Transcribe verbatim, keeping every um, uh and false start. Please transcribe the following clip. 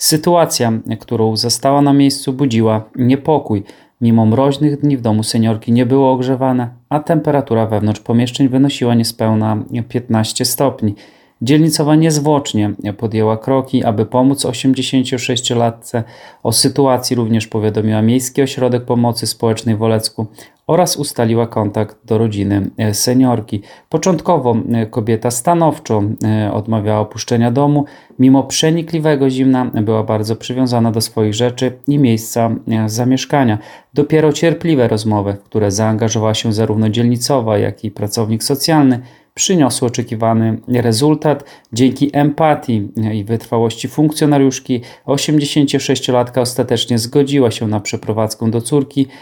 Sytuacja, którą zastała na miejscu, budziła niepokój. Mimo mroźnych dni w domu seniorki nie było ogrzewane, a temperatura wewnątrz pomieszczeń wynosiła niespełna piętnaście stopni. Dzielnicowa niezwłocznie podjęła kroki, aby pomóc osiemdziesięciosześciolatce. O sytuacji również powiadomiła Miejski Ośrodek Pomocy Społecznej w Olecku oraz ustaliła kontakt do rodziny seniorki. Początkowo kobieta stanowczo odmawiała opuszczenia domu. Mimo przenikliwego zimna była bardzo przywiązana do swoich rzeczy i miejsca zamieszkania. Dopiero cierpliwe rozmowy, w które zaangażowała się zarówno dzielnicowa, jak i pracownik socjalny, przyniosły oczekiwany rezultat. Dzięki empatii i wytrwałości funkcjonariuszki osiemdziesięciosześciolatka ostatecznie zgodziła się na przeprowadzkę do córki